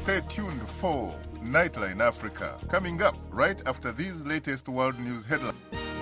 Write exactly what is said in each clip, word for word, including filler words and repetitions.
Stay tuned for Nightline Africa, coming up right after these latest world news headlines.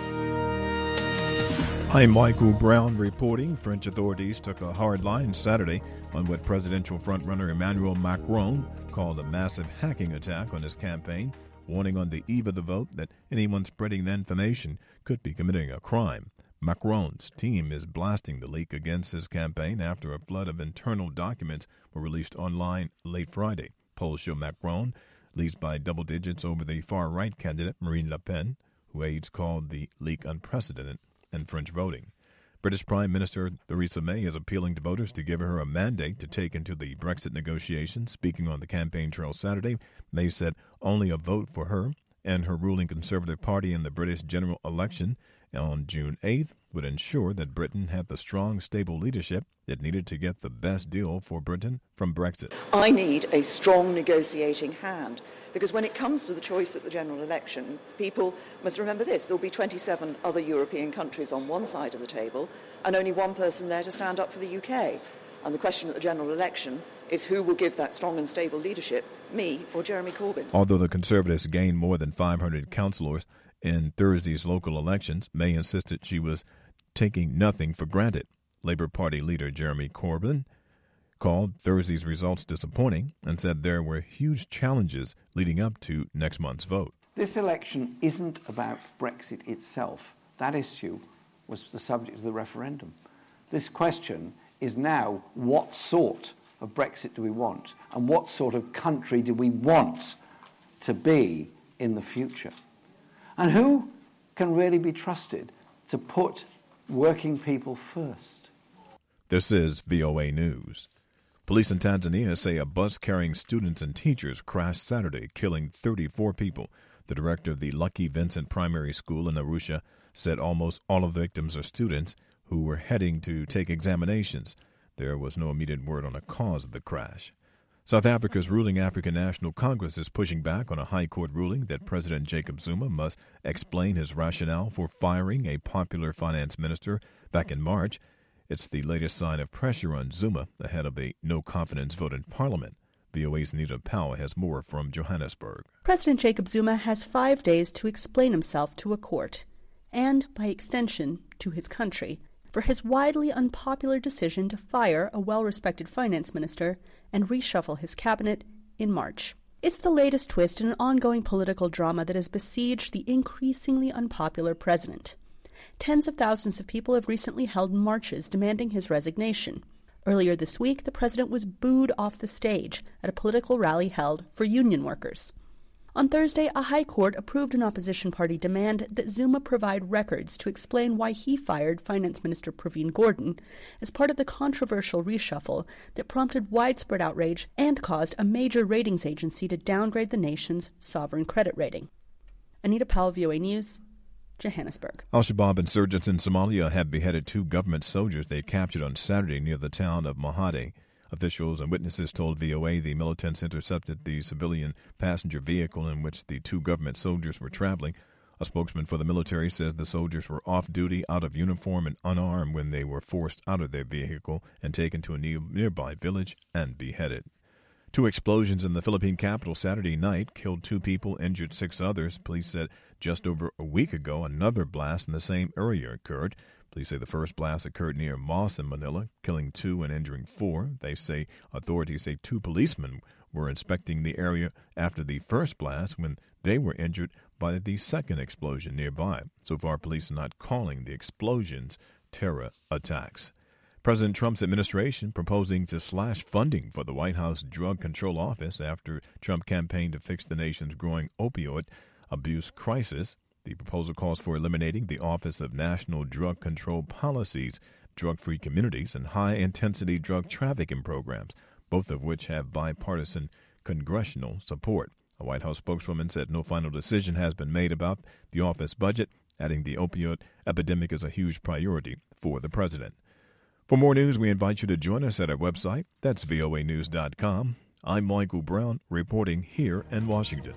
I'm Michael Brown reporting. French authorities took a hard line Saturday on what presidential frontrunner Emmanuel Macron called a massive hacking attack on his campaign, warning on the eve of the vote that anyone spreading the information could be committing a crime. Macron's team is blasting the leak against his campaign after a flood of internal documents were released online late Friday. Polls show Macron leads by double digits over the far-right candidate Marine Le Pen, who aides called the leak unprecedented in French voting. British Prime Minister Theresa May is appealing to voters to give her a mandate to take into the Brexit negotiations. Speaking on the campaign trail Saturday, May said only a vote for her and her ruling Conservative Party in the British general election on June eighth would ensure that Britain had the strong, stable leadership it needed to get the best deal for Britain from Brexit. I need a strong negotiating hand, because when it comes to the choice at the general election, people must remember this: there will be twenty-seven other European countries on one side of the table and only one person there to stand up for the U K. And the question at the general election is who will give that strong and stable leadership, me or Jeremy Corbyn. Although the Conservatives gained more than five hundred councillors in Thursday's local elections, May insisted she was taking nothing for granted. Labour Party leader Jeremy Corbyn called Thursday's results disappointing and said there were huge challenges leading up to next month's vote. This election isn't about Brexit itself. That issue was the subject of the referendum. This question is now, what sort of Brexit do we want, and what sort of country do we want to be in the future? And who can really be trusted to put working people first? This is V O A News. Police in Tanzania say a bus carrying students and teachers crashed Saturday, killing thirty-four people. The director of the Lucky Vincent Primary School in Arusha said almost all of the victims are students who were heading to take examinations. There was no immediate word on the cause of the crash. South Africa's ruling African National Congress is pushing back on a high court ruling that President Jacob Zuma must explain his rationale for firing a popular finance minister back in March. It's the latest sign of pressure on Zuma ahead of a no-confidence vote in Parliament. V O A's Anita Powell has more from Johannesburg. President Jacob Zuma has five days to explain himself to a court, and, by extension, to his country, for his widely unpopular decision to fire a well-respected finance minister and reshuffle his cabinet in March. It's the latest twist in an ongoing political drama that has besieged the increasingly unpopular president. Tens of thousands of people have recently held marches demanding his resignation. Earlier this week, the president was booed off the stage at a political rally held for union workers. On Thursday, a high court approved an opposition party demand that Zuma provide records to explain why he fired Finance Minister Pravin Gordhan as part of the controversial reshuffle that prompted widespread outrage and caused a major ratings agency to downgrade the nation's sovereign credit rating. Anita Powell, V O A News, Johannesburg. Al-Shabaab insurgents in Somalia have beheaded two government soldiers they captured on Saturday near the town of Mahade. Officials and witnesses told V O A the militants intercepted the civilian passenger vehicle in which the two government soldiers were traveling. A spokesman for the military says the soldiers were off duty, out of uniform, and unarmed when they were forced out of their vehicle and taken to a nearby village and beheaded. Two explosions in the Philippine capital Saturday night killed two people, injured six others. Police said just over a week ago another blast in the same area occurred. Police say the first blast occurred near Moss in Manila, killing two and injuring four. They say authorities say two policemen were inspecting the area after the first blast when they were injured by the second explosion nearby. So far, police are not calling the explosions terror attacks. President Trump's administration proposing to slash funding for the White House Drug Control Office after Trump campaigned to fix the nation's growing opioid abuse crisis. The proposal calls for eliminating the Office of National Drug Control Policies, drug-free communities, and high-intensity drug trafficking programs, both of which have bipartisan congressional support. A White House spokeswoman said no final decision has been made about the office budget, adding the opioid epidemic is a huge priority for the president. For more news, we invite you to join us at our website. That's V O A news dot com. I'm Michael Brown, reporting here in Washington.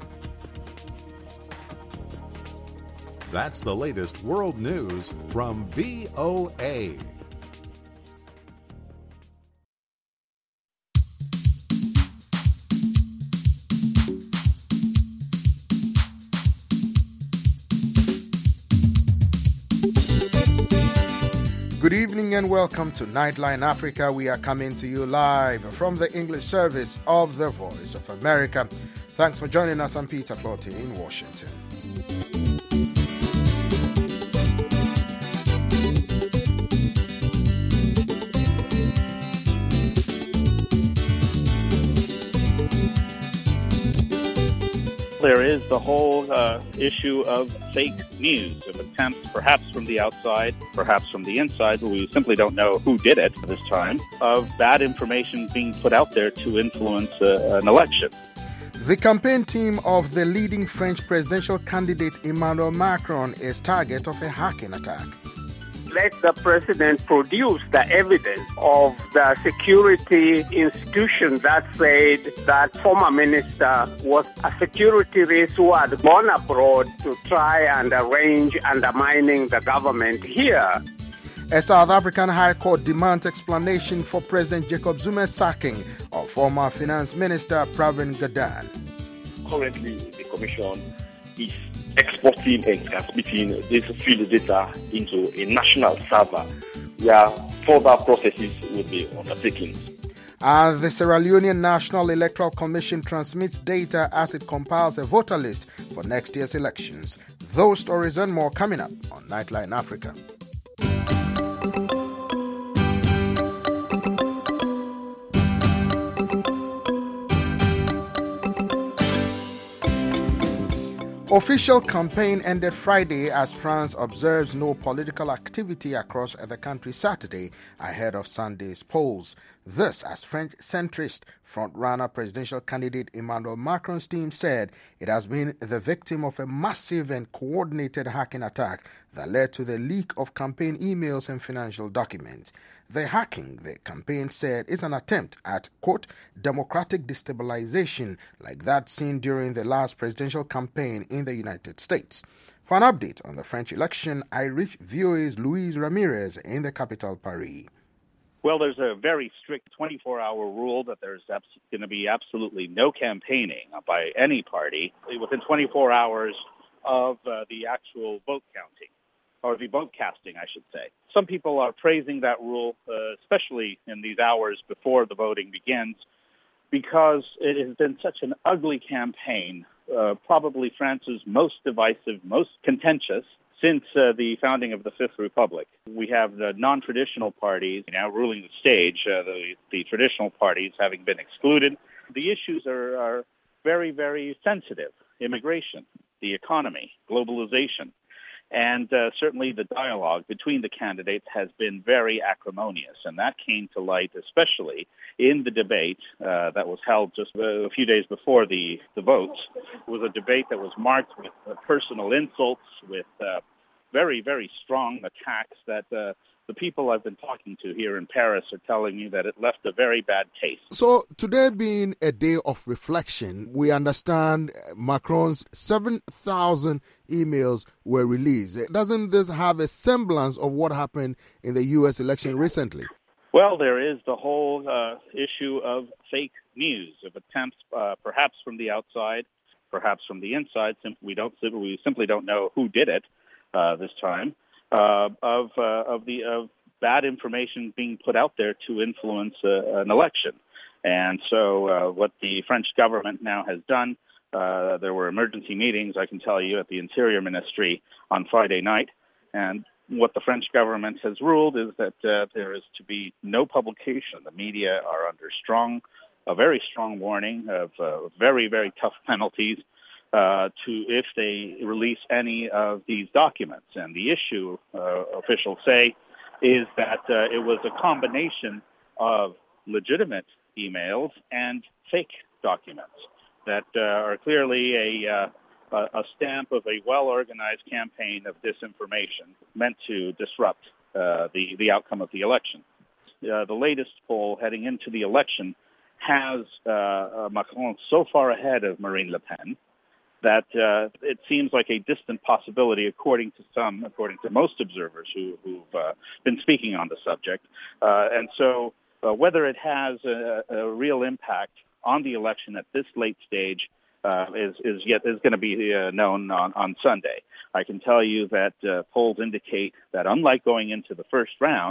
That's the latest world news from V O A. Good evening and welcome to Nightline Africa. We are coming to you live from the English service of the Voice of America. Thanks for joining us. I'm Peter Clottey in Washington. There is the whole uh, issue of fake news, of attempts, perhaps from the outside, perhaps from the inside, but we simply don't know who did it this time, of bad information being put out there to influence uh, an election. The campaign team of the leading French presidential candidate Emmanuel Macron is target of a hacking attack. Let the president produce the evidence of the security institution that said that former minister was a security risk who had gone abroad to try and arrange undermining the government here. A South African High Court demands explanation for President Jacob Zuma's sacking of former Finance Minister Pravin Gordhan. Currently, the Commission is exporting and transmitting this field data into a national server where further processes will be undertaken. And the Sierra Leonean National Electoral Commission transmits data as it compiles a voter list for next year's elections. Those stories and more coming up on Nightline Africa. Official campaign ended Friday as France observes no political activity across the country Saturday ahead of Sunday's polls. This as French centrist frontrunner presidential candidate Emmanuel Macron's team said it has been the victim of a massive and coordinated hacking attack that led to the leak of campaign emails and financial documents. The hacking, the campaign said, is an attempt at, quote, democratic destabilization like that seen during the last presidential campaign in the United States. For an update on the French election, I reach V O A's Luis Ramirez in the capital, Paris. Well, there's a very strict twenty-four hour rule that there's abs- going to be absolutely no campaigning by any party within twenty-four hours of uh, the actual vote counting, or the vote casting, I should say. Some people are praising that rule, uh, especially in these hours before the voting begins, because it has been such an ugly campaign, uh, probably France's most divisive, most contentious, since uh, the founding of the Fifth Republic. We have the non-traditional parties now ruling the stage, uh, the, the traditional parties having been excluded. The issues are, are very, very sensitive. Immigration, the economy, globalization, and uh, certainly the dialogue between the candidates has been very acrimonious, and that came to light especially in the debate uh, that was held just a few days before the, the votes. It was a debate that was marked with uh, personal insults, with uh, very, very strong attacks that uh, the people I've been talking to here in Paris are telling me that it left a very bad taste. So today being a day of reflection, we understand Macron's seven thousand emails were released. Doesn't this have a semblance of what happened in the U S election recently? Well, there is the whole uh, issue of fake news, of attempts uh, perhaps from the outside, perhaps from the inside. We don't, we simply don't know who did it uh, this time. Uh, of uh, of the of bad information being put out there to influence uh, an election. And so uh, what the French government now has done, uh, there were emergency meetings, I can tell you, at the Interior Ministry on Friday night. And what the French government has ruled is that uh, there is to be no publication. The media are under strong, a very strong warning of uh, very, very tough penalties Uh, to if they release any of these documents. And the issue, uh, officials say, is that uh, it was a combination of legitimate emails and fake documents that uh, are clearly a, uh, a stamp of a well-organized campaign of disinformation meant to disrupt uh, the, the outcome of the election. Uh, the latest poll heading into the election has uh, Macron so far ahead of Marine Le Pen that uh, it seems like a distant possibility, according to some, according to most observers who, who've uh, been speaking on the subject. Uh, and so uh, whether it has a, a real impact on the election at this late stage uh, is, is yet is going to be uh, known on, on Sunday. I can tell you that uh, polls indicate that unlike going into the first round,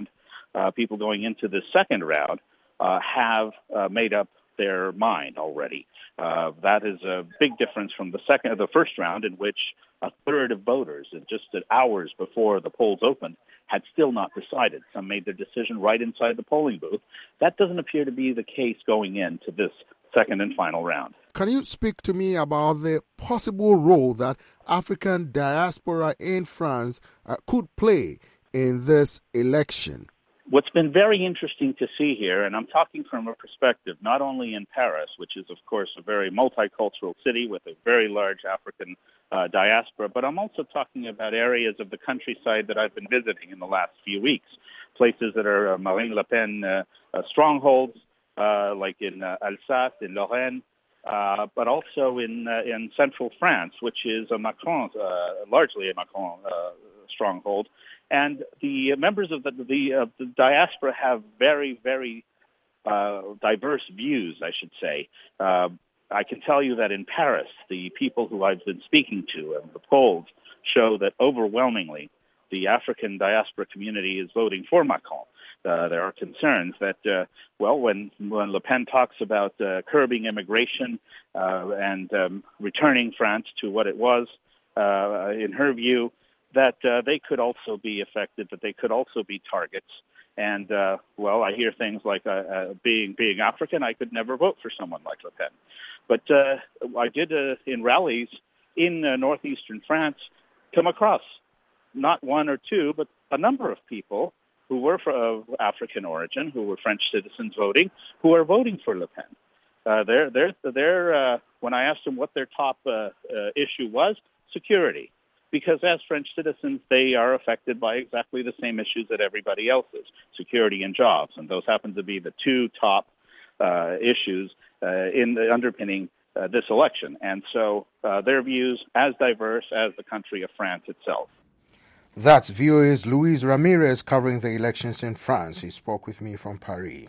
uh, people going into the second round uh, have uh, made up their mind already. Uh, that is a big difference from the second, the first round, in which a third of voters, just hours before the polls opened, had still not decided. Some made their decision right inside the polling booth. That doesn't appear to be the case going into this second and final round. Can you speak to me about the possible role that African diaspora in France uh, could play in this election? What's been very interesting to see here, and I'm talking from a perspective not only in Paris, which is, of course, a very multicultural city with a very large African uh, diaspora, but I'm also talking about areas of the countryside that I've been visiting in the last few weeks, places that are uh, Marine Le Pen uh, uh, strongholds, uh, like in uh, Alsace, in Lorraine, uh, but also in uh, in central France, which is a Macron, uh, largely a Macron uh, stronghold. And the members of the, the, uh, the diaspora have very, very uh, diverse views, I should say. Uh, I can tell you that in Paris, the people who I've been speaking to and the polls show that overwhelmingly the African diaspora community is voting for Macron. Uh, there are concerns that, uh, well, when, when Le Pen talks about uh, curbing immigration uh, and um, returning France to what it was, uh, in her view, that uh, they could also be affected, that they could also be targets. And, uh, well, I hear things like, uh, uh, being being African, I could never vote for someone like Le Pen. But uh, I did, uh, in rallies in uh, northeastern France, come across not one or two, but a number of people who were of African origin, who were French citizens voting, who are voting for Le Pen. Uh, they're, they're, they're, uh, when I asked them what their top uh, uh, issue was, security. Because as French citizens, they are affected by exactly the same issues that everybody else is, security and jobs. And those happen to be the two top uh, issues uh, in the underpinning uh, this election. And so uh, their views as diverse as the country of France itself. That's V O A's Luis Ramirez covering the elections in France. He spoke with me from Paris.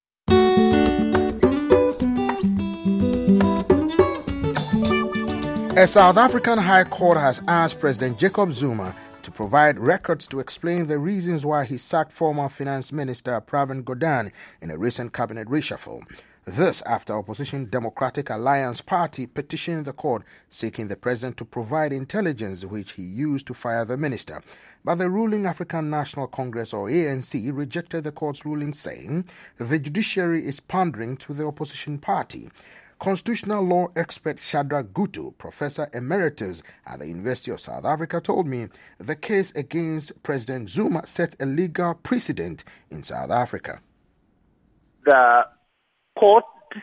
A South African High Court has asked President Jacob Zuma to provide records to explain the reasons why he sacked former Finance Minister Pravin Gordhan in a recent cabinet reshuffle. This after opposition Democratic Alliance Party petitioned the court seeking the president to provide intelligence which he used to fire the minister. But the ruling African National Congress, or A N C, rejected the court's ruling, saying the judiciary is pandering to the opposition party. Constitutional law expert Shadrach Gutu, Professor Emeritus at the University of South Africa, told me the case against President Zuma sets a legal precedent in South Africa. The court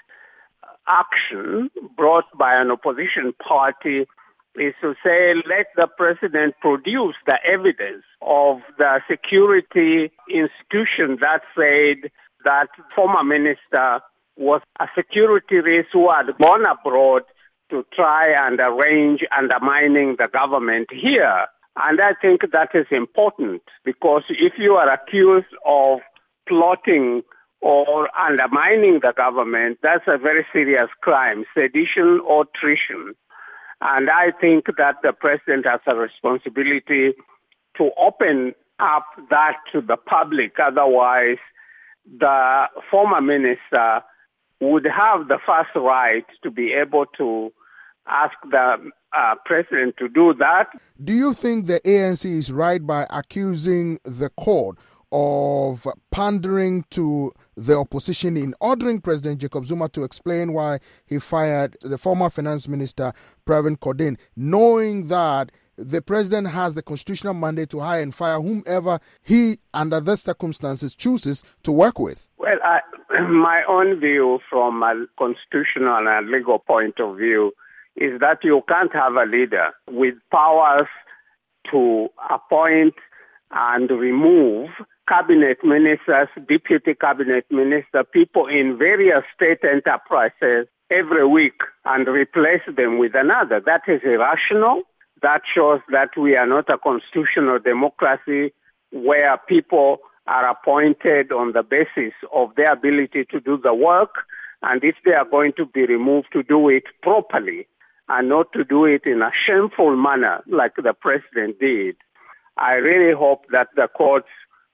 action brought by an opposition party is to say, let the president produce the evidence of the security institution that said that former minister was a security risk who had gone abroad to try and arrange undermining the government here. And I think that is important because if you are accused of plotting or undermining the government, that's a very serious crime, sedition or treason. And I think that the president has a responsibility to open up that to the public. Otherwise, the former minister would have the first right to be able to ask the uh, president to do that. Do you think the A N C is right by accusing the court of pandering to the opposition in ordering President Jacob Zuma to explain why he fired the former finance minister Pravin Gordhan, knowing that the president has the constitutional mandate to hire and fire whomever he, under these circumstances, chooses to work with? Well, I, my own view from a constitutional and legal point of view is that you can't have a leader with powers to appoint and remove cabinet ministers, deputy cabinet ministers, people in various state enterprises every week and replace them with another. That is irrational. That shows that we are not a constitutional democracy where people are appointed on the basis of their ability to do the work, and if they are going to be removed, to do it properly and not to do it in a shameful manner like the president did. I really hope that the courts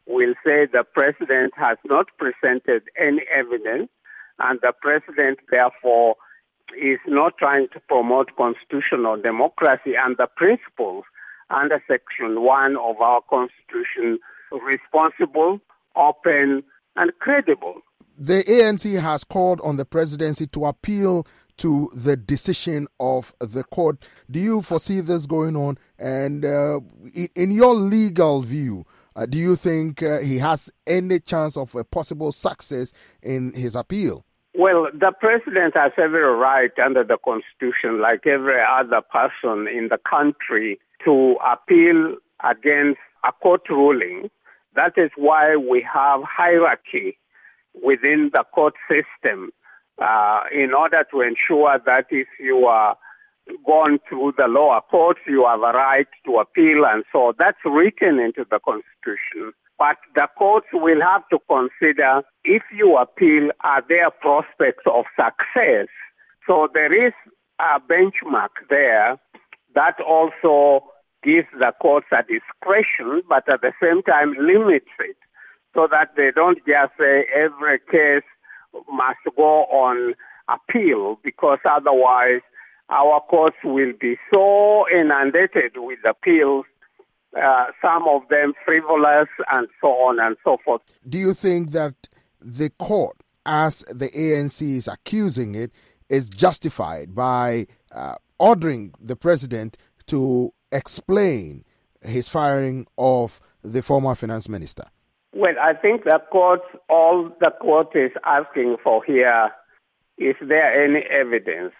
will say the president has not presented any evidence, and the president, therefore, is not trying to promote constitutional democracy and the principles under Section one of our Constitution, responsible, open, and credible. The A N C has called on the presidency to appeal to the decision of the court. Do you foresee this going on? And uh, in your legal view, uh, do you think uh, he has any chance of a possible success in his appeal? Well, the president has every right under the Constitution, like every other person in the country, to appeal against a court ruling. That is why we have hierarchy within the court system uh, in order to ensure that if you are gone through the lower courts, you have a right to appeal, and so that's written into the Constitution. But the courts will have to consider if you appeal, are there prospects of success? So there is a benchmark there that also gives the courts a discretion, but at the same time limits it, so that they don't just say every case must go on appeal, because otherwise our courts will be so inundated with appeals, uh, some of them frivolous and so on and so forth. Do you think that the court, as the A N C is accusing it, is justified by uh, ordering the president to explain his firing of the former finance minister? Well, I think the court, all the court is asking for here, is there any evidence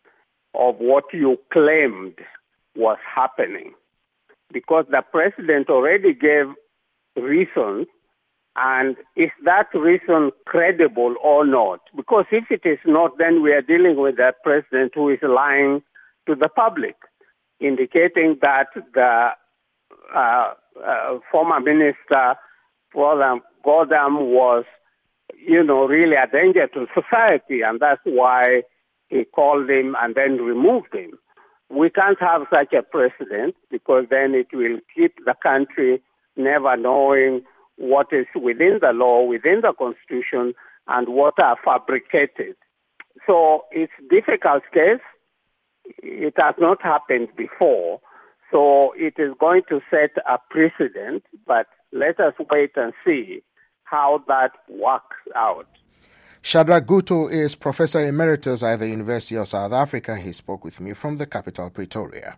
of what you claimed was happening? Because the president already gave reasons, and is that reason credible or not? Because if it is not, then we are dealing with a president who is lying to the public, indicating that the uh, uh, former minister, Gordhan, was, you know, really a danger to society, and that's why he called him and then removed him. We can't have such a precedent, because then it will keep the country never knowing what is within the law, within the Constitution, and what are fabricated. So it's a difficult case. It has not happened before. So it is going to set a precedent, but let us wait and see how that works out. Shadrach Guto is Professor Emeritus at the University of South Africa. He spoke with me from the capital, Pretoria.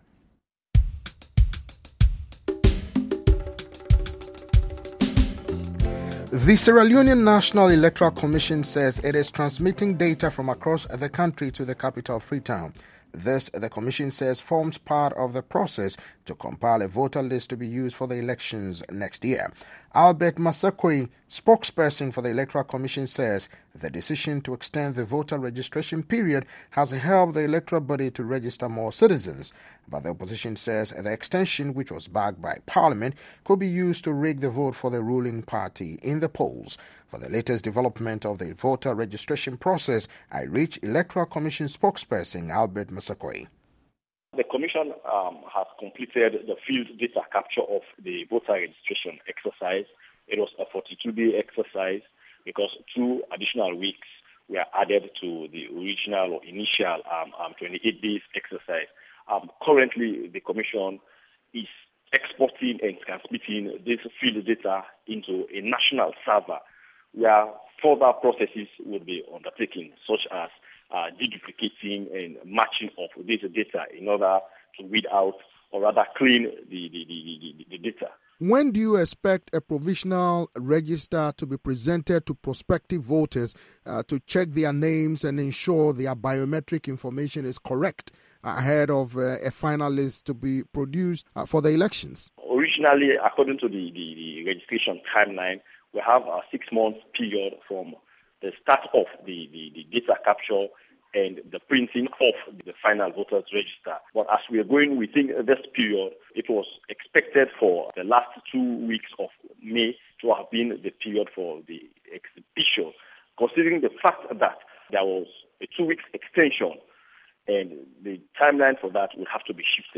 The Sierra Leonean National Electoral Commission says it is transmitting data from across the country to the capital, Freetown. This, the Commission says, forms part of the process to compile a voter list to be used for the elections next year. Albert Masakoi, spokesperson for the Electoral Commission, says the decision to extend the voter registration period has helped the electoral body to register more citizens. But the opposition says the extension, which was backed by Parliament, could be used to rig the vote for the ruling party in the polls. For the latest development of the voter registration process, I reached Electoral Commission spokesperson Albert Masakoi. The Commission um, has completed the field data capture of the voter registration exercise. It was a forty-two day exercise because two additional weeks were added to the original or initial um, um, twenty-eight days exercise. Um, currently, the Commission is exporting and transmitting this field data into a national server where further processes will be undertaken, such as uh, deduplicating and matching of this data in order to weed out or rather clean the, the, the, the, the data. When do you expect a provisional register to be presented to prospective voters uh, to check their names and ensure their biometric information is correct ahead of uh, a final list to be produced uh, for the elections? Originally, according to the, the, the registration timeline, we have a six-month period from the start of the, the, the data capture and the printing of the final voters register. But as we are going within this period, it was expected for the last two weeks of May to have been the period for the exhibition, considering the fact that there was a two weeks extension and the timeline for that will have to be shifted.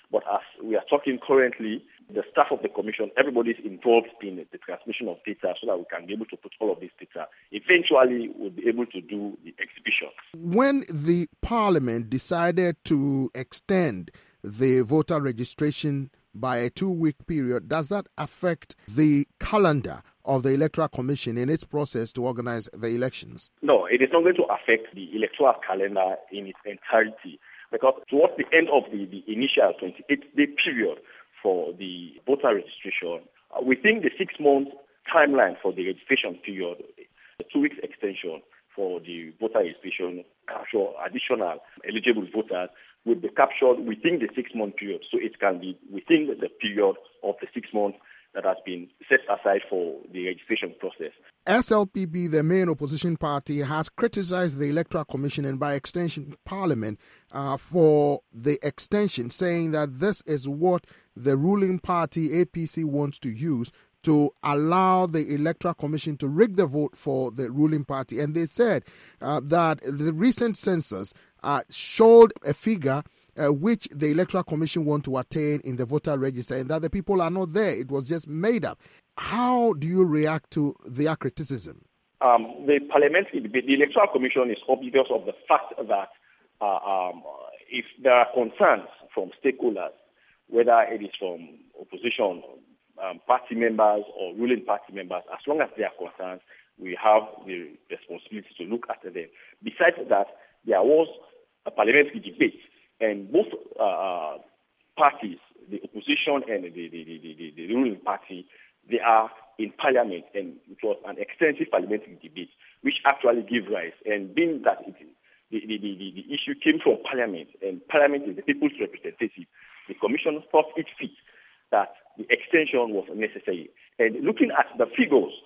But as we are talking currently, the staff of the commission, everybody is involved in the transmission of data so that we can be able to put all of this data. Eventually, we'll be able to do the exhibition. When the parliament decided to extend the voter registration by a two-week period, does that affect the calendar of the Electoral Commission in its process to organize the elections? No, it is not going to affect the electoral calendar in its entirety, because towards the end of the, the initial twenty-eight day period for the voter registration, uh, within the six-month timeline for the registration period, the two weeks extension for the voter registration capture additional eligible voters will be captured within the six-month period. So it can be within the period of the six months that has been set aside for the registration process. S L P B, the main opposition party, has criticized the Electoral Commission and by extension Parliament uh, for the extension, saying that this is what the ruling party A P C wants to use to allow the Electoral Commission to rig the vote for the ruling party. And they said uh, that the recent census uh, showed a figure Uh, which the Electoral Commission want to attain in the voter register, and that the people are not there. It was just made up. How do you react to their criticism? Um, the parliamentary debate, the Electoral Commission is oblivious of the fact that uh, um, if there are concerns from stakeholders, whether it is from opposition um, party members or ruling party members, as long as they are concerned, we have the responsibility to look at them. Besides that, there was a parliamentary debate. And both uh, parties, the opposition and the, the, the, the, the ruling party, they are in parliament, and it was an extensive parliamentary debate, which actually gave rise. And being that it, the, the, the, the issue came from parliament, and parliament is the people's representative, the commission thought it fit that the extension was necessary. And looking at the figures,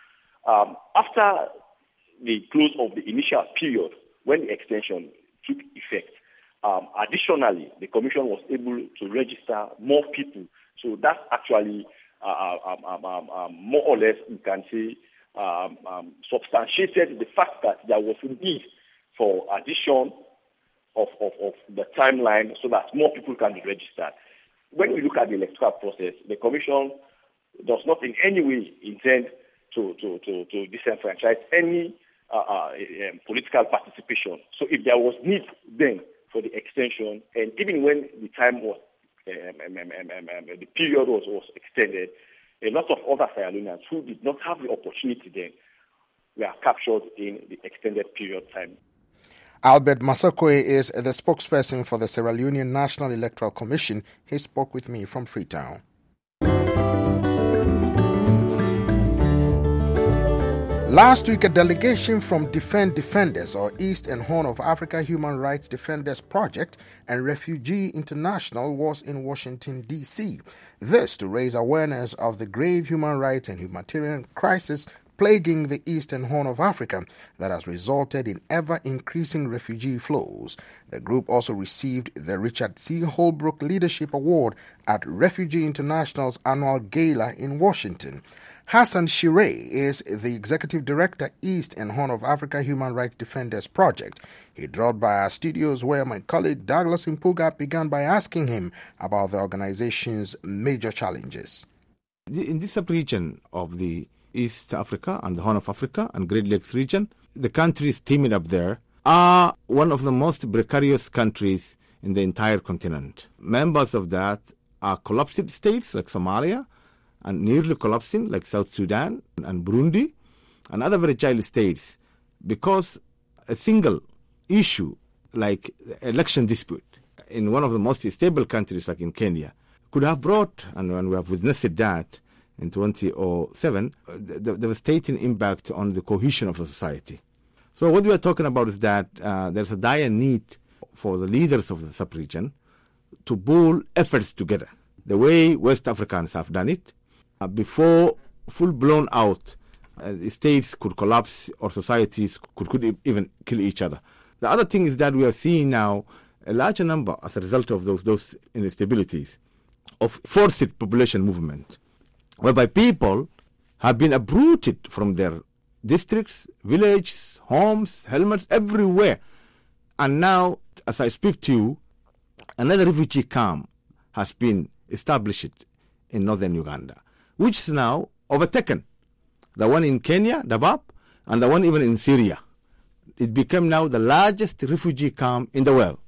um, after the close of the initial period, when the extension took effect, Um, additionally, the Commission was able to register more people. So that actually, uh, um, um, um, um, more or less, you can say, um, um, substantiated the fact that there was a need for addition of, of, of the timeline so that more people can be registered. When we look at the electoral process, the Commission does not in any way intend to, to, to, to disenfranchise any uh, uh, um, political participation. So if there was need then for the extension, and even when the time was, um, um, um, um, um, the period was, was extended, a lot of other Sierra Leoneans who did not have the opportunity then were captured in the extended period time. Albert Massaquoi is the spokesperson for the Sierra Leonean National Electoral Commission. He spoke with me from Freetown. Last week, a delegation from Defend Defenders, or East and Horn of Africa Human Rights Defenders Project, and Refugee International was in Washington, D C. This to raise awareness of the grave human rights and humanitarian crisis plaguing the Eastern Horn of Africa that has resulted in ever-increasing refugee flows. The group also received the Richard C. Holbrook Leadership Award at Refugee International's annual gala in Washington. Hassan Shirey is the Executive Director, East and Horn of Africa Human Rights Defenders Project. He dropped by our studios where my colleague Douglas Impuga began by asking him about the organization's major challenges. In this sub-region of the East Africa and the Horn of Africa and Great Lakes region, the countries teaming up there are one of the most precarious countries in the entire continent. Members of that are collapsed states like Somalia, and nearly collapsing like South Sudan and Burundi and other fragile states, because a single issue like election dispute in one of the most stable countries like in Kenya could have brought, and when we have witnessed that in twenty oh seven, the devastating impact on the cohesion of the society. So what we are talking about is that uh, there's a dire need for the leaders of the sub-region to pool efforts together, the way West Africans have done it, Uh, before full-blown out uh, states could collapse or societies could, could even kill each other. The other thing is that we are seeing now a larger number, as a result of those, those instabilities, of forced population movement, whereby people have been uprooted from their districts, villages, homes, helmets, everywhere. And now, as I speak to you, another refugee camp has been established in northern Uganda, which is now overtaken. The one in Kenya, Dadaab, and the one even in Syria. It became now the largest refugee camp in the world.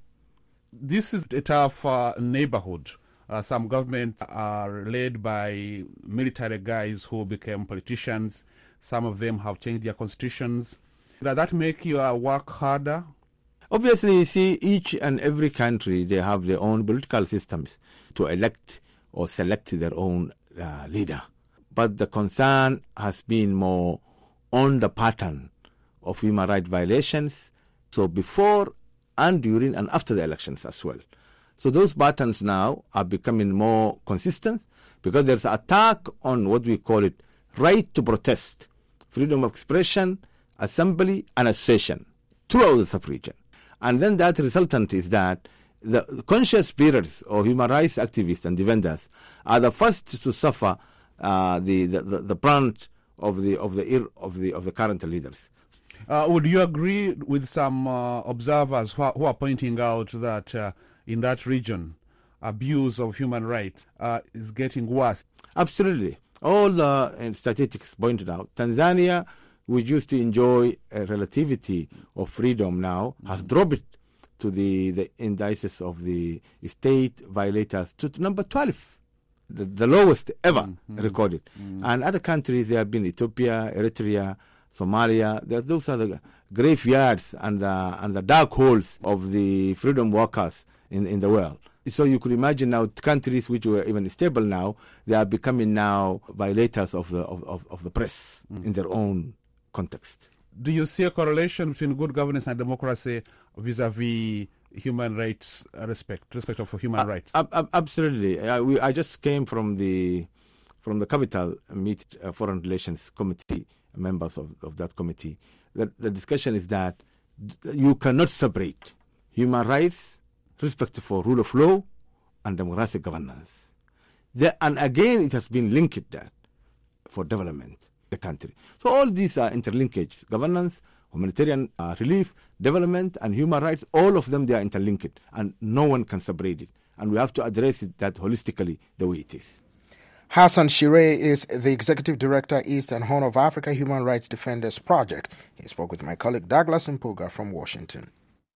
This is a tough uh, neighborhood. Uh, some governments are led by military guys who became politicians. Some of them have changed their constitutions. Does that make you uh, work harder? Obviously, you see, each and every country, they have their own political systems to elect or select their own uh, leader. But the concern has been more on the pattern of human rights violations, so before and during and after the elections as well. So those patterns now are becoming more consistent because there's an attack on what we call it right to protest, freedom of expression, assembly, and association throughout the sub-region. And then that resultant is that the conscious spirits or human rights activists and defenders are the first to suffer uh, the, the, the, the brunt of the of the of the of the current leaders. Uh, would you agree with some uh, observers who are, who are pointing out that uh, in that region, abuse of human rights uh, is getting worse? Absolutely. All uh, statistics pointed out. Tanzania, which used to enjoy a relativity of freedom now, mm-hmm. has dropped to the, the indices of the state violators to number twelve, the, the lowest ever mm-hmm. recorded. Mm-hmm. And other countries, there have been Ethiopia, Eritrea, Somalia. There's, those are the graveyards and the, and the dark holes of the freedom workers in, in the world. So you could imagine now countries which were even stable now, they are becoming now violators of the of, of, of the press mm. in their own context. Do you see a correlation between good governance and democracy vis-a-vis human rights respect, respect for human uh, rights? Uh, absolutely. Uh, we, I just came from the from the capital meet uh, foreign relations committee, members of, of that committee. The, the discussion is that you cannot separate human rights, respect for rule of law, and democratic governance. The, and again, it has been linked that for development the country. So all these are interlinked. Governance, humanitarian uh, relief, development, and human rights, all of them, they are interlinked, and no one can separate it. And we have to address it that holistically the way it is. Hassan Shireh is the Executive Director, East and Horn of Africa Human Rights Defenders Project. He spoke with my colleague Douglas Mpuga from Washington.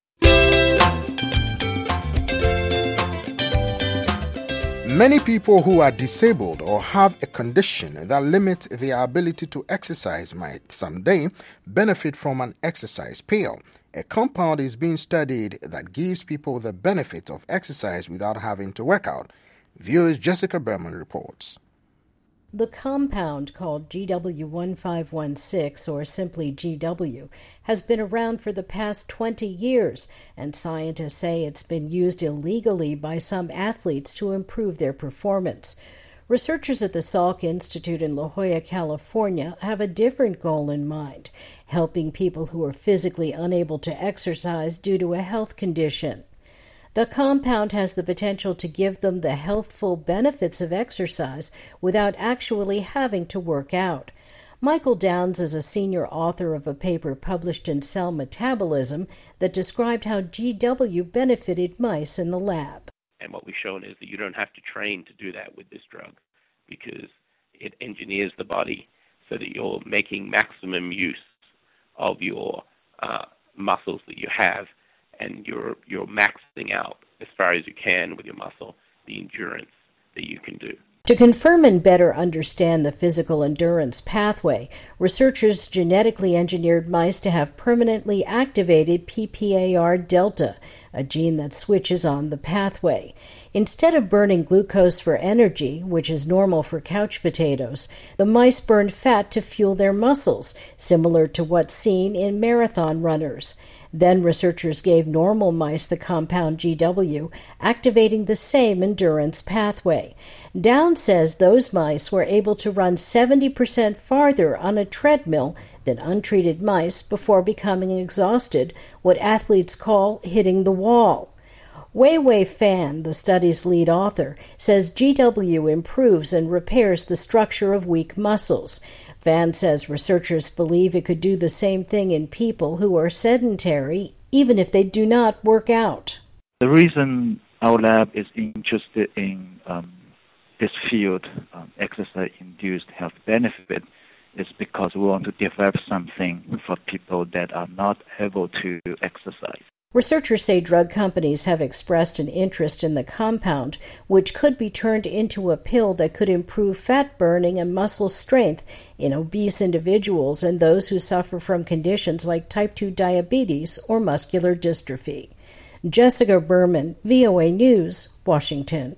Many people who are disabled or have a condition that limits their ability to exercise might someday benefit from an exercise pill. A compound is being studied that gives people the benefit of exercise without having to work out. Viewers Jessica Berman reports. The compound, called G W one five one six, or simply G W, has been around for the past twenty years, and scientists say it's been used illegally by some athletes to improve their performance. Researchers at the Salk Institute in La Jolla, California, have a different goal in mind, helping people who are physically unable to exercise due to a health condition. The compound has the potential to give them the healthful benefits of exercise without actually having to work out. Michael Downs is a senior author of a paper published in Cell Metabolism that described how G W benefited mice in the lab. And what we've shown is that you don't have to train to do that with this drug because it engineers the body so that you're making maximum use of your uh, muscles that you have. And you're you're maxing out as far as you can with your muscle the endurance that you can do. To confirm and better understand the physical endurance pathway, researchers genetically engineered mice to have permanently activated P P A R delta, a gene that switches on the pathway. Instead of burning glucose for energy, which is normal for couch potatoes, the mice burned fat to fuel their muscles, similar to what's seen in marathon runners. Then researchers gave normal mice the compound G W, activating the same endurance pathway. Downs says those mice were able to run seventy percent farther on a treadmill than untreated mice before becoming exhausted, what athletes call hitting the wall. Wei Wei Fan, the study's lead author, says G W improves and repairs the structure of weak muscles. Fan says researchers believe it could do the same thing in people who are sedentary, even if they do not work out. The reason our lab is interested in um, this field, um, exercise-induced health benefit, is because we want to develop something for people that are not able to exercise. Researchers say drug companies have expressed an interest in the compound, which could be turned into a pill that could improve fat burning and muscle strength in obese individuals and those who suffer from conditions like type two diabetes or muscular dystrophy. Jessica Berman, V O A News, Washington.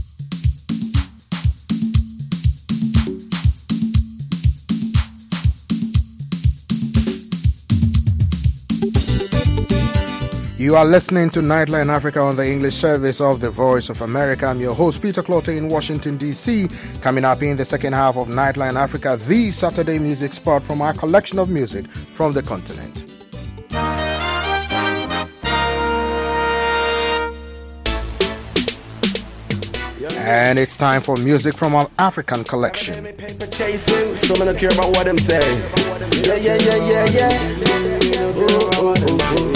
You are listening to Nightline Africa on the English service of the Voice of America. I'm your host, Peter Clotte in Washington, D C Coming up in the second half of Nightline Africa, the Saturday music spot from our collection of music from the continent. And it's time for music from our African collection. Chasing, so I don't care about what them say. Yeah, yeah, yeah, yeah, yeah. Oh, oh, oh, oh.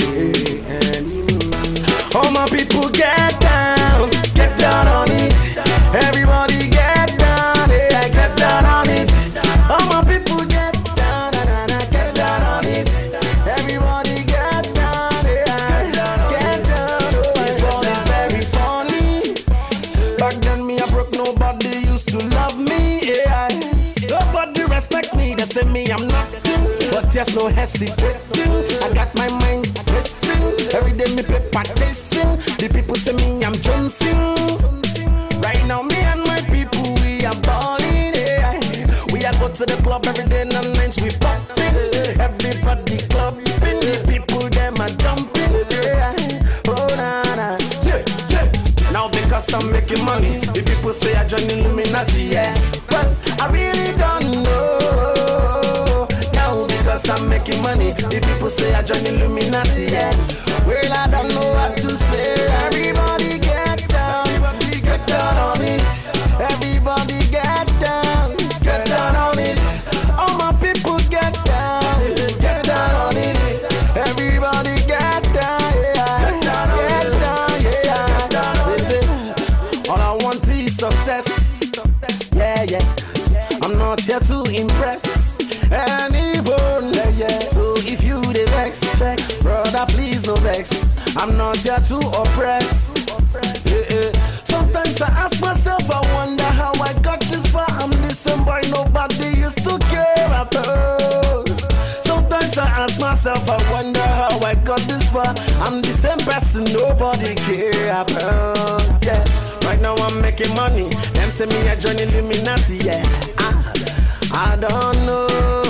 All my people get down, get down on it. Everybody get down, yeah, get down on it. All my people get down, na, na, na, get down on it. Everybody get down, yeah, get down. Oh, this all is very funny. Back then me I broke, nobody used to love me, yeah. Nobody respect me, they say me I'm nothing, but there's no hesitating. I got my mind racing, every day me paper chasing. The people say me I'm Jonesing. Right now me and my people we are balling, yeah. We are go to the club every day and nights we popping. Everybody clubbing, the people them are jumping, yeah. Oh na na, yeah, yeah. Now because I'm making money, the people say I join Illuminati, yeah. Well, I really don't know. Now because I'm making money, the people say I join Illuminati, yeah. Well, I don't know what to say. Everybody get down, everybody get down on it. Everybody get down, get down on it. All my people get down, get down on it. Everybody get down, yeah, get down, yeah. Say, say, all I want is success, yeah, yeah. I'm not here to impress anyone, yeah, yeah. So if you the vex, brother, please no vex. I'm not here to oppress. Yeah, yeah. Sometimes I ask myself, I wonder how I got this far. I'm listening, boy, nobody used to care after. Sometimes I ask myself, I wonder how I got this far. I'm the same person, nobody care about. Yeah, right now I'm making money. Them say me a join Illuminati. Yeah, I, I don't know.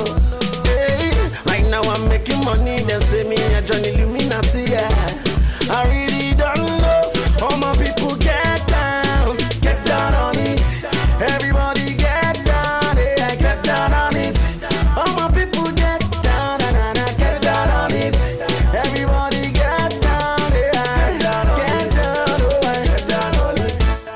Right now I'm making money, them say me a join Illuminati, yeah. I really don't know. All my people get down, get down on it. Everybody get down, yeah, get down on it. All my people get down, na, na, na, get down on it. Everybody get down, yeah, get down, get down, oh, get down on it.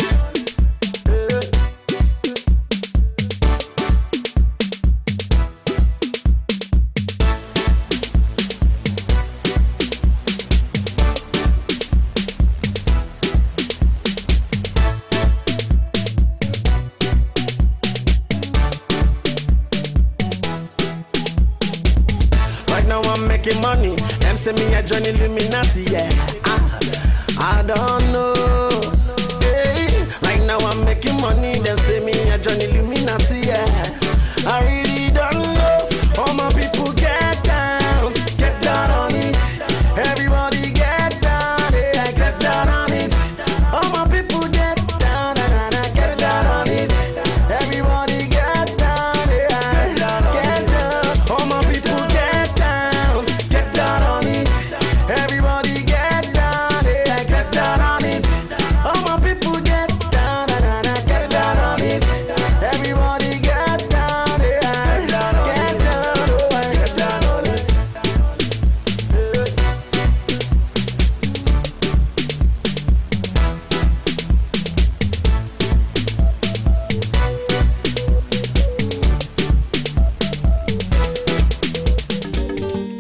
Money, them say me a join Illuminati, yeah. I, I don't know. Hey, right now I'm making money, them say me a join Illuminati, yeah. I really don't know. All my people get down, get down on it. Everybody get down, yeah, get down on it. All my people get down, na, na, na, get down on it. Everybody get down, yeah, get down, get down. All my people get down. Everybody get down, yeah, get down on it. All my people get down, na, na, na, get down on it. Everybody get down, yeah, get down, get down, oh, get down on it.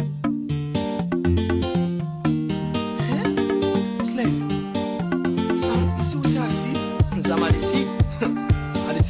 Slice.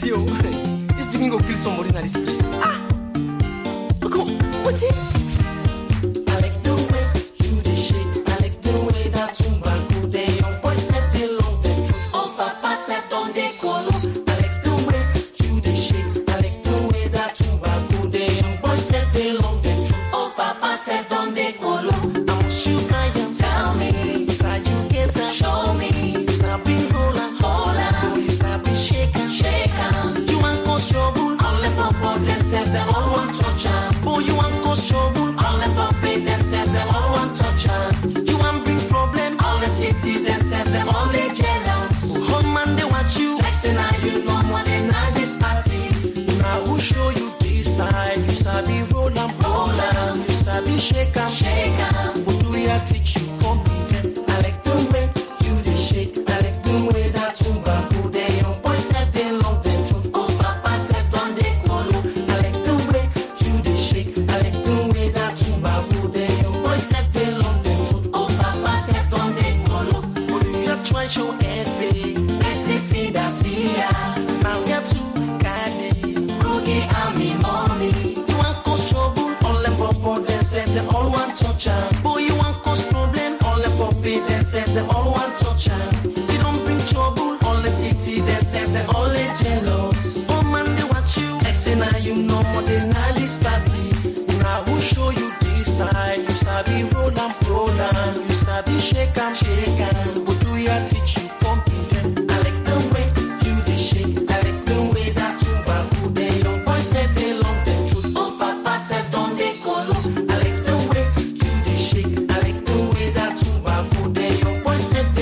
see, oh, this drinking go kill somebody in this place. Ah! Look, what's it? I like the way you dey shake. I like the way that tumba go dey. Young boy said they love the truth. Oh, Papa said don't they call. I like the way you dey shake. I like the way that tumba go dey. Young boy said they love the truth. Oh, Papa said don't they call. I want you my young. Tell me, so you get to show me. So be roll and hold on. You sabi shake and shake on. You want go show bull. All left for boys and said they all want touch on. Oh, you want go show bull. All left for face and said they all want touch on. You want bring problem. All the titty then said they all they jealous. Oh man, they watch you. Like say now you know more than now this party. Now who show you this style? You sabi roll and roll on. You sabi shake and shake on. Who do you teach you confident? I like the way you dey shake. I like the way that tumba go dey. Young boy said they love the truth. Oh, Papa said don't they call. I like the way you dey shake. I like the way that tumba go dey. Young boy said they love the truth. Oh, Papa said don't they call. Oh, do you try show envy? Let's see fin da sia. Now you're too candy. Rugi ami mommy. You want cause trouble? All the purpose and said they all want touch on. Boy, you want cause problem? All the puppies and said they all want touch on. You don't bring trouble. All the titty they said they all they jealous. Oh man, they watch you. Exing now you know more than now this party. Now who show you this style? You sabi roll and roll and you sabi shake and shake and who do ya teach you confident? I like the way you dey shake. I like the way that tumba go dey. Young boy said they love the truth. Oh, Papa said don't they call. I like the way you dey shake. I like the way that tumba go dey. Young boy said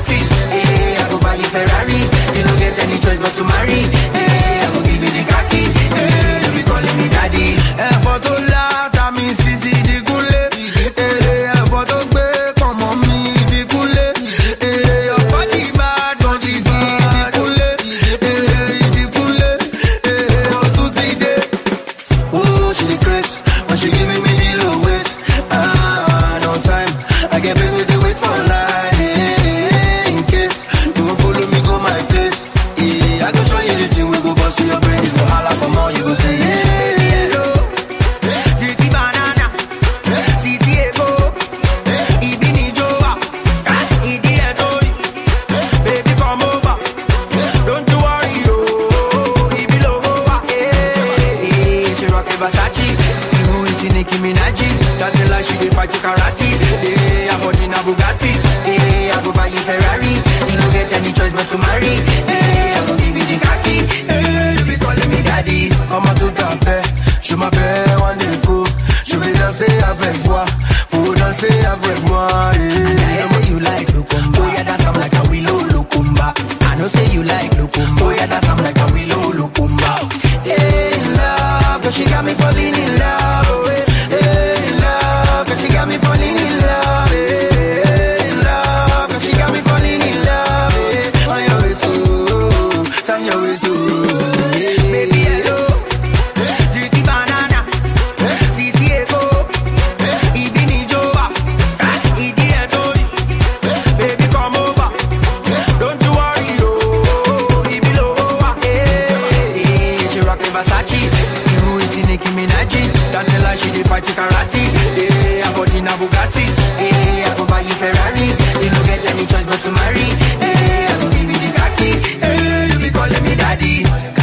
Bugatti. Hey, I go buy you Ferrari. You don't get any choice but to marry. Hey, I go give you the khaki. Hey, you be calling me daddy. Hey, for to laugh, that means Sisi the gule. Hey, for to be come on me the gule. Hey, your body bad, but Sisi the gule. Hey, the gule. Hey, oh to see day. Oh, she the grace, but she giving me the low waist. Ah, no time. I get paid with the wait for life. In case you won't follow me, go my place. Yeah, I go show you the thing we go bust in your brain. You go holla for more, you go say yeah, hello. G T banana, C C Ego, Ibini Joa, Idi Etori. Baby come over, don't you worry, oh, Ibi Logoa. Hey, she rockin' Versace, you eating Nicki Minaj. That's a lie, she dey fight karate. Hey, I'm holding a Bugatti. Hey, I go buy you Ferrari. You don't get any choice but to marry. Hey, I go give you the khaki. Hey, you be calling me daddy. Comment tout à fait, je m'appelle Wandeko. Je vais danser avec toi, faut danser avec moi. Hey, I say you like Lukumba. Oh yeah, dance I'm like a willow Lukumba. I know say you like Lukumba. Oh yeah, dance I'm like a willow Lukumba. Hey, in love, cause she got me falling in love. Oh, hey. Hey, in love, cause she got me falling in love. Hey, in love, cause she got me falling in love. Hey, on your way so, turn your way so. Hey, baby, hello. G T banana, C C Ego, Ibini Joa, Idi Etori. Baby, come over, don't you worry, oh, Ibi Logoa. Hey, she rockin' Versace, you eating Nicki Minaj. That's a lie, she dey fight karate. Hey, I got in a Bugatti. Hey, I go buy you Ferrari. You don't get any choice but to marry. Hey, I go give you the khaki. Hey, you be calling me daddy.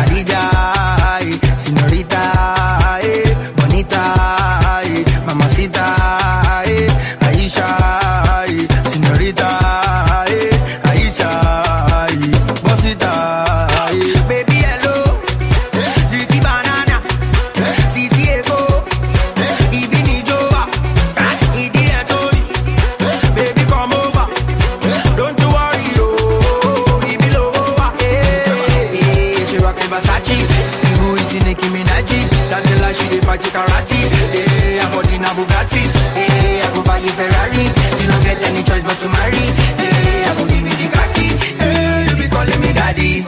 Khadija, eh, señorita, eh, bonita, eh, mamacita, eh, Aisha, eh, señorita, eh, Aisha, eh, bosita, eh. Baby, hello, G T banana, C C Ego, Ibini Joa, Idi Etori. Baby, come over, don't you worry, oh, Ibi Logoa. Hey, she rockin' Versace, you eating Nicki Minaj. That's a lie, she dey fight karate. Hey, I'm holding a Bugatti. Hey, I go buy you Ferrari. You don't get any choice but to marry. Hey, I go give you the khaki. Hey, you be calling me daddy.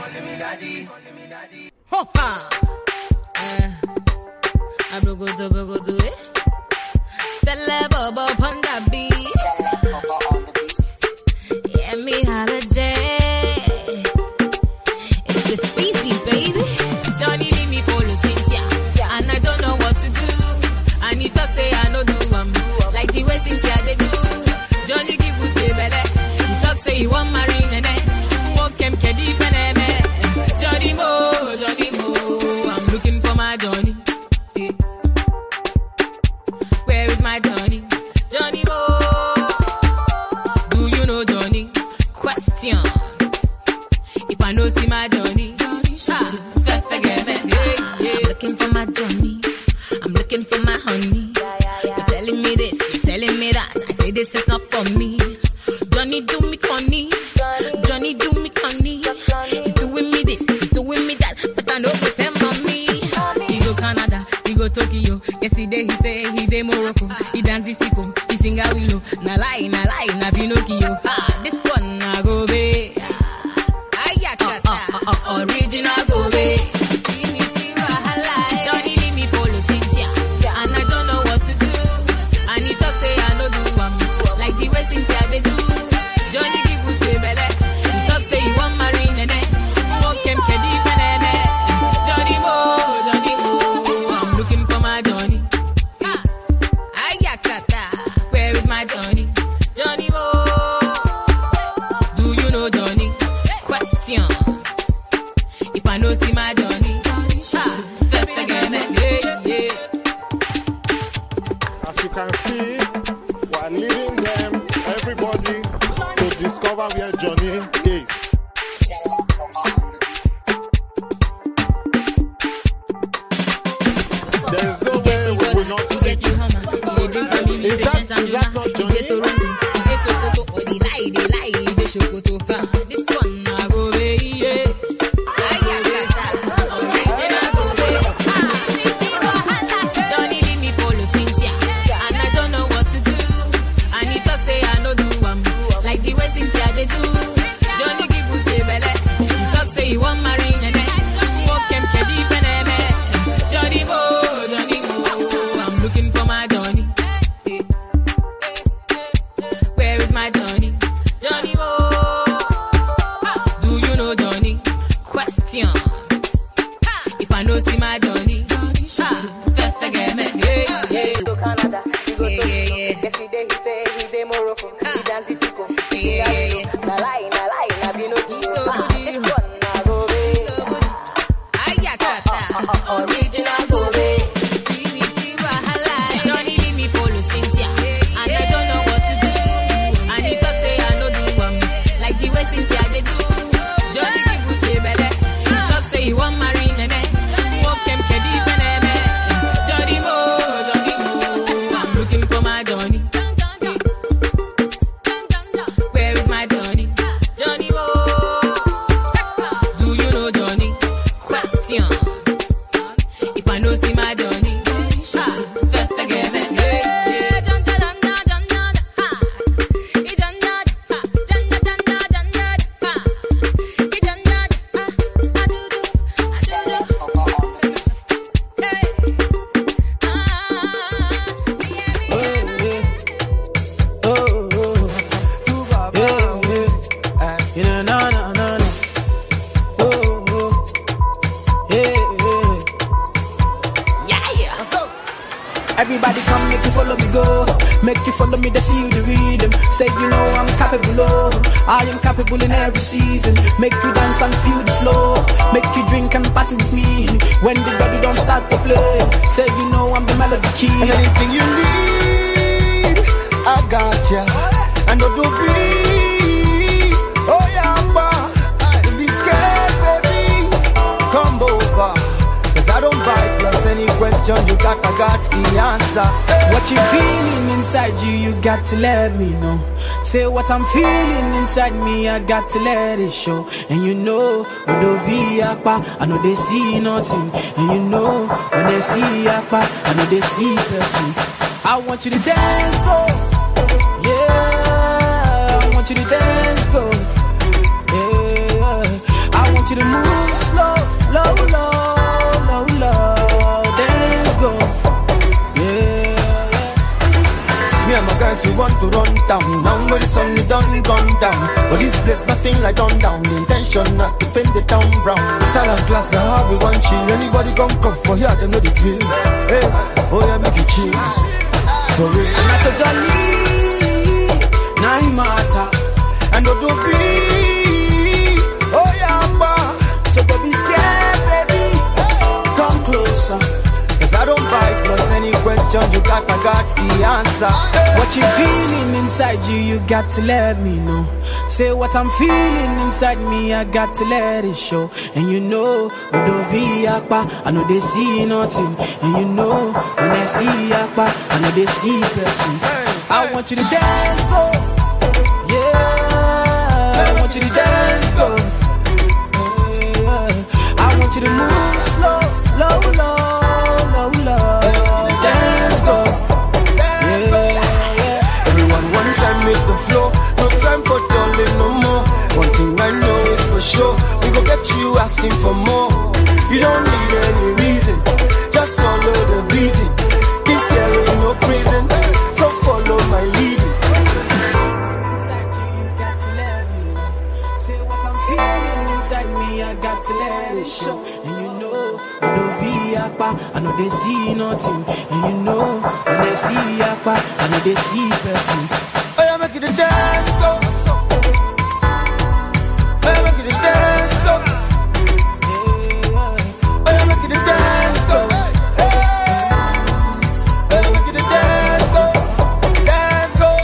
Ho ha! Eh, I broke to broke to it. Celebo on the beat. Yeah, me holiday. It's a species, baby. Johnny leave me follow Cynthia, and I don't know what to do. And he talk say I no do um like the way Cynthia they do. Johnny give Uche belle. He talk say he want marry nene. Walk him kedi peneme. Johnny Mo, Johnny Mo, I'm looking for my Johnny. Yeah. Where is my Johnny? Johnny Mo. Do you know Johnny? Question. If I know see my Johnny, ah, forget me. Yeah, yeah. I'm looking for my Johnny. I'm looking for my honey. You're telling me this, you're telling me that. I say this is not for me. Johnny do me conny. Johnny do me conny. He's doing me this, he's doing me that. But I know what's him on me. He go Canada, he go Tokyo. Yesterday he say he dey Morocco. He dance the sicko, he sing a willow. Na lie, na lie, na Pinocchio. Ah, this one na go be. Uh, uh, uh, original go be. See me see wahala. Johnny leave me follow Cynthia, and I don't know what to do. And he talk say I no do um like the way Cynthia they do. Johnny give Uche belle. He talk say he want marry nene. Walk him kedi peneme. Johnny Mo, Johnny Mo, I'm looking for my Johnny. Ha, ayakata. Where is my Johnny? Johnny Mo. Do you know Johnny? Question. If I know see my Johnny, ah, forget me. Yeah, yeah. As you can see, we're leading them, everybody, to discover where Johnny is. There's no way we will not see you. Is that, is that not Johnny? Shokoto, huh? This one na go away, yeah. Original go away. Ah, Missy Wahala. Johnny leave me follow Cynthia, and I don't know what to do. And he talk say I no do am, like the way Cynthia they do. Johnny give Uche belle, he talk say he want marry Nene. Walk him kedi peneme. Johnny Mo, Johnny Mo, I'm looking for my Johnny. Where is my Johnny? Johnny Mo, do you know Johnny? Question. If I know see my Johnny, ah, fe forget me. Yeah, yeah. To Canada, he go to Mexico. Yesterday he say he dey Morocco, he dance disco. Yeah, yeah, yeah. Na lie, na lie, na Pinocchio. So Ah, good, this you. one na go away. So good. Ayakata. Original go away. See me, see wahala. Johnny leave me follow Cynthia, and I don't know what to do. And he talk say I no do am, like the way Cynthia they do. Johnny give Uche belle, he talk say he want marry Nene. Walk him kedi peneme. Johnny Mo, Johnny Mo, I'm looking for my Johnny. Where is my Johnny? Johnny Mo, do you know Johnny? Question. If I know see my Johnny, ah, fe forget me. Yeah, yeah. Janda, janda, janda, ha. He janda, ha. Janda, janda, janda, ha. He janda, ah, I do do, I say do. Hey, Everybody come make you follow me go, make you follow me to feel the rhythm. Say you know I'm capable, oh, I am capable in every season. Make you dance and feel the flow, make you drink and party with me. When the body don't start to play, say you know I'm the melody key. And anything you need, I got ya. And don't do be, oh yeah, bah. Don't be scared, baby. Come over, 'cause I don't bite. Plus any question you got, I got the answer. What you feeling inside you, you got to let me know. Say what I'm feeling inside me, I got to let it show. And you know, when they see Akpa, I know they see nothing. And you know, when they see Akpa, I know they see person. I want you to dance, go. Yeah, I want you to dance, go. Yeah, I want you to move slow, low, low, low, low. Dance, go. Me and my guys, we want to run down. Now when the sun is done, gone down. But this place, nothing like done down. The intention not to paint the town brown. Salad class, now how we want chill. Anybody come come for here, they know the drill. Hey, oh yeah, make it chill. For real. Not a jolly, now he matter. And don't do be, oh yeah, bah. So don't be scared, baby. Come closer. 'Cause I don't bite, plus any question you got, I got the answer. What you feeling inside you, you got to let me know. Say what I'm feeling inside me, I got to let it show. And you know, when they see Akpa, I know they see nothing. And you know, when I see Akpa, I know they see person. I want you to dance, go. Yeah, I want you to dance, go. Yeah, I want you to move slow, low, low. Dance go, dance go, yeah. Everyone one time make the flow, no time for darling no more. One thing I know is for sure, we gon' get you asking for more. You don't need any reason, just follow the beating. This here ain't no prison, so follow my leading. Inside you, you got to let me know. Say what I'm feeling inside me, I got to let it show. And you know, when they see Akpa, I know they see nothing. And you know, when they see Akpa, I know they see person. Oh yeah, make it a dance go. Oh yeah, make it a dance go. Oh yeah, make it a dance go. Oh yeah, make it a dance go. Dance go.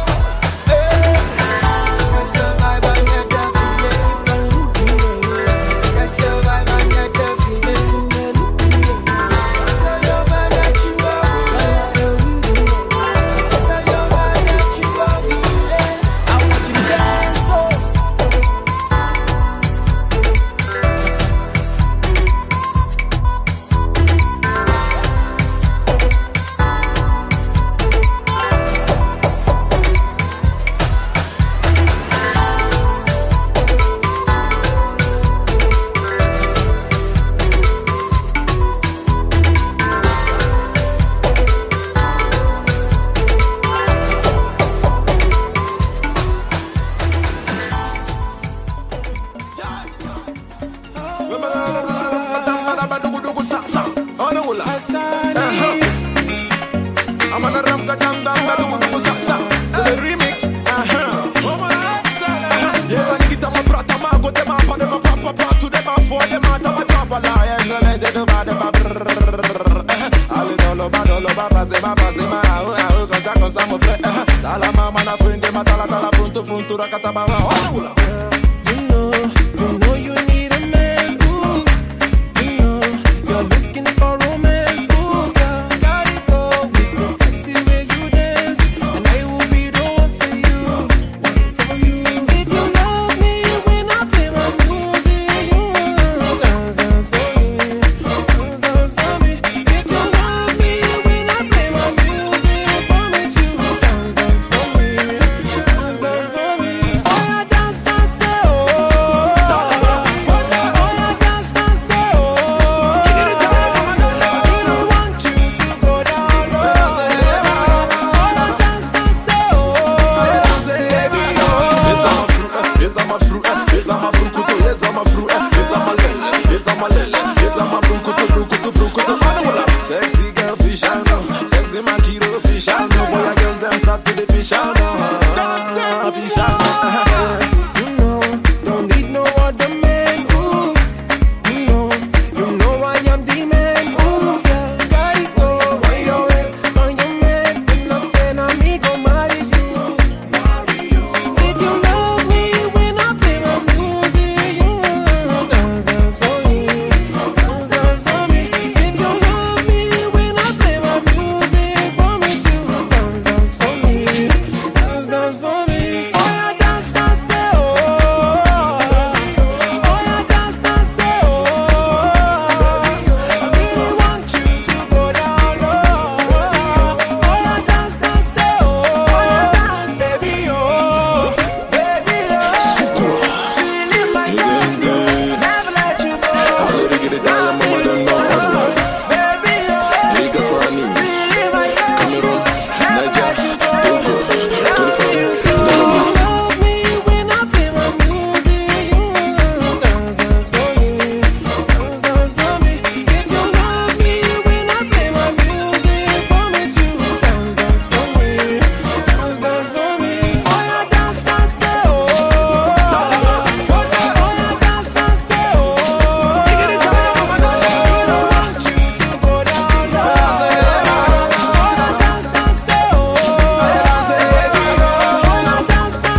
Catch the vibe and get the feeling. Catch the vibe and get the feeling. Tell your man that you are willing. Tell your man that you are willing. I want you to dance. I'm on a ram ga dam dam ga dugu dugu sa sa. So the remix, uh-huh. Yes, I need to ma prata ma go te ma pa de ma pa pa pa to de ma for de ma ta ma ta pa la. Yes, no le de do ba de ma brrrr. Ale dolo ba dolo ba ba se ba ba se ma au au cosa cosa mo fe. Da la mama na frente ma ta la ta la pronto funtura kata ba. You know, you know you need a man. Ooh, you know you're looking for romance. Ooh, girl, gotta go with the sexy way you dance, and I will be the one for you, one for you. If you love me when I play my music, you wanna dance, dance for me, dance, dance for me. If you love me when I play my music, promise you will dance, dance for me, dance, dance for me. Oh yeah, dance, dance, say oh. Sexy girl, fish on no. Sexy man, kilo, fish on no. Boy, I girls them start to the fish on no. Fish on no. You know, don't need no other man. Ooh, you know, you know I am the man. Ooh, yeah, gotta go. When you're west, on your man, and I said I'm me go marry you, marry you. If you love me when I play my music, you wanna dance, dance for me, dance, dance for me. If you love me when I play my music, promise you will dance, dance for me, dance, dance for me. Oh yeah, dance, dance, say oh. Oh yeah, dance, dance, say oh. I really want you to go down low. Oh yeah, dance, dance, say oh. Baby oh, baby oh. Feeling my love, never let you go. Baby oh, feeling my love, never let you go. Love you so. Love me when I play my music. You wanna dance, dance for me, dance, dance for me. If you love me when I play my music, promise you will dance, dance for me, dance, dance for me. Oh yeah, dance, dance, say oh. Oh yeah, dance, dance, say oh. I really want you to go down low. Oh yeah, dance, dance, say oh. Oh yeah, dance, dance, say oh. I really want you to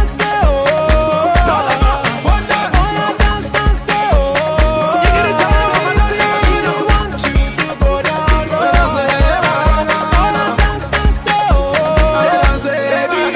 go down low. Oh yeah, dance, dance, say oh. Baby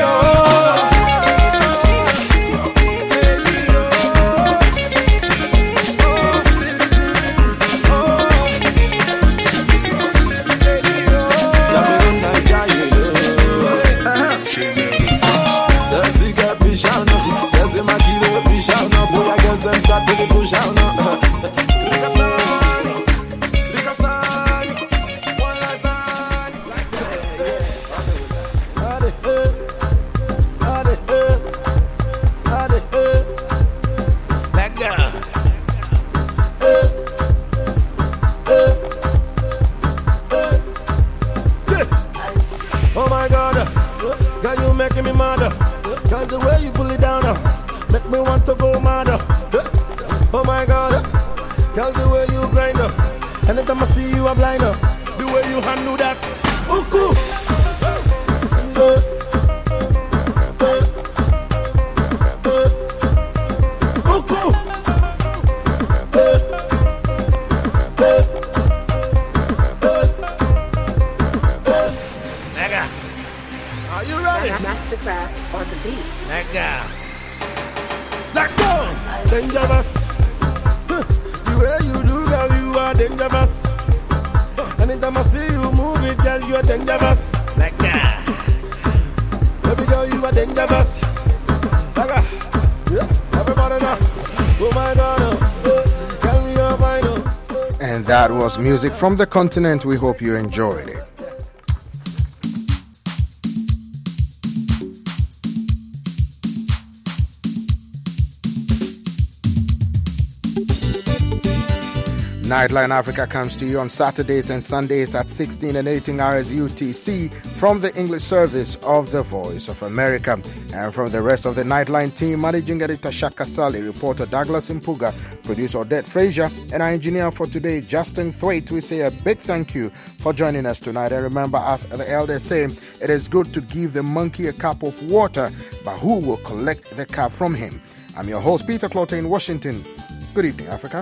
Sexy girl, fish on no. Sexy man, kilo, fish on no. Boy, I guess them start to the push on no. Ricasani, Ricasani, one last time. Ade, eh, ade, eh, ade, eh. Like that. Eh, eh, eh. Oh my God, girl, you making me mad. Cause the way you pull it down, make me want to go mad. Oh my God, girl, the way you grind up. Anytime I see you, I'm blind up. The way you handle that, oh cool. Eh, eh, eh. Oh cool. Eh, eh, eh, eh. Nigga, are you ready? Mastercraft on the beat. Nigga, let go. Dangerous. Huh. The way you do, girl, you are dangerous. Huh. Anytime I see you move it, girl, you are dangerous. Nigga, baby girl, you are dangerous. Nigga, yeah, everybody know. Oh my God, uh, tell me your final. And that was music from the continent. We hope you enjoyed it. Nightline Africa comes to you on Saturdays and Sundays at sixteen and eighteen hours U T C from the English service of The Voice of America. And from the rest of the Nightline team, Managing Editor Shaka Sali, reporter Douglas Impuga, producer Odette Frazier, and our engineer for today, Justin Thwaite, we say a big thank you for joining us tonight. And remember, as the elders say, it is good to give the monkey a cup of water, but who will collect the cup from him? I'm your host, Peter Clotter in Washington. Good evening, Africa.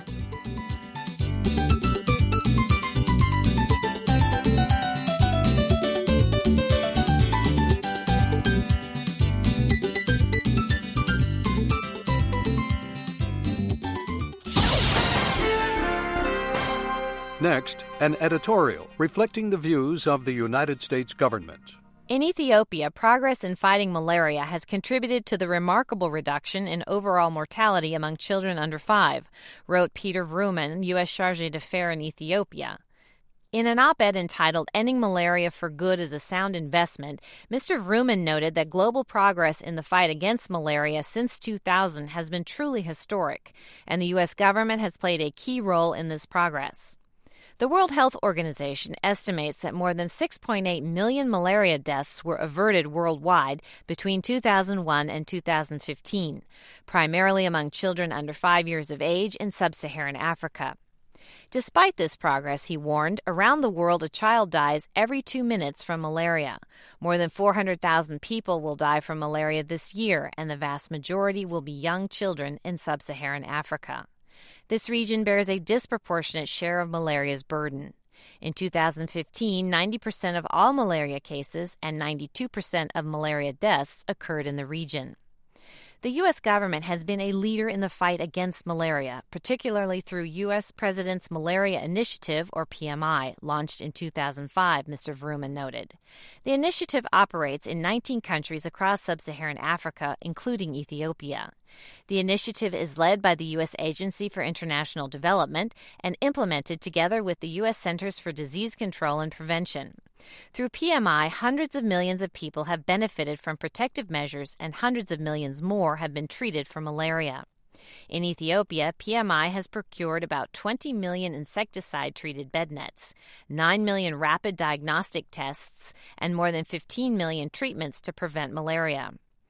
Next, an editorial reflecting the views of the United States government. In Ethiopia, progress in fighting malaria has contributed to the remarkable reduction in overall mortality among children under five, wrote Peter Vrooman, U S Chargé d'Affaires in Ethiopia. In an op-ed entitled Ending Malaria for Good is a Sound Investment, Mister Vrooman noted that global progress in the fight against malaria since two thousand has been truly historic, and the U S government has played a key role in this progress. The World Health Organization estimates that more than six point eight million malaria deaths were averted worldwide between two thousand one and two thousand fifteen, primarily among children under five years of age in sub-Saharan Africa. Despite this progress, he warned, around the world a child dies every two minutes from malaria. More than four hundred thousand people will die from malaria this year, and the vast majority will be young children in sub-Saharan Africa. This region bears a disproportionate share of malaria's burden. In two thousand fifteen, ninety percent of all malaria cases and ninety-two percent of malaria deaths occurred in the region. The U S government has been a leader in the fight against malaria, particularly through U S President's Malaria Initiative, or P M I, launched in two thousand five, Mister Vrooman noted. The initiative operates in nineteen countries across sub-Saharan Africa, including Ethiopia. The initiative is led by the U S Agency for International Development and implemented together with the U S Centers for Disease Control and Prevention. Through P M I, hundreds of millions of people have benefited from protective measures and hundreds of millions more have been treated for malaria. In Ethiopia, P M I has procured about twenty million insecticide-treated bed nets, nine million rapid diagnostic tests, and more than fifteen million treatments to prevent malaria.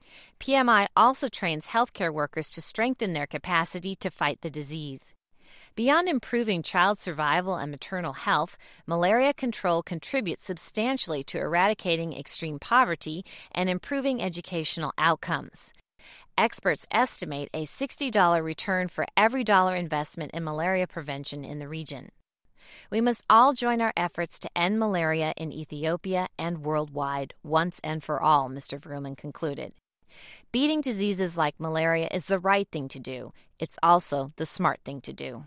P M I also trains healthcare workers to strengthen their capacity to fight the disease. Beyond improving child survival and maternal health, malaria control contributes substantially to eradicating extreme poverty and improving educational outcomes. Experts estimate a sixty dollars return for every dollar investment in malaria prevention in the region. We must all join our efforts to end malaria in Ethiopia and worldwide once and for all, Mister Vrooman concluded. Beating diseases like malaria is the right thing to do. It's also the smart thing to do.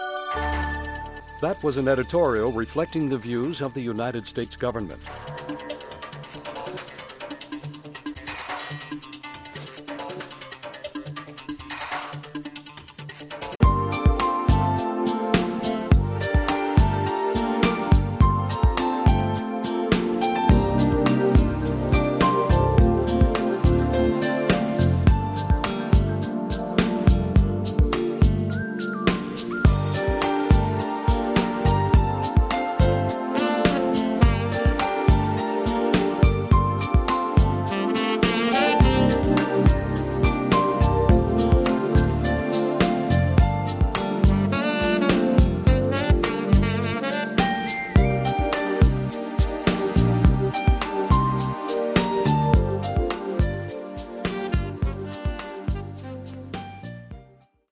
That was an editorial reflecting the views of the United States government.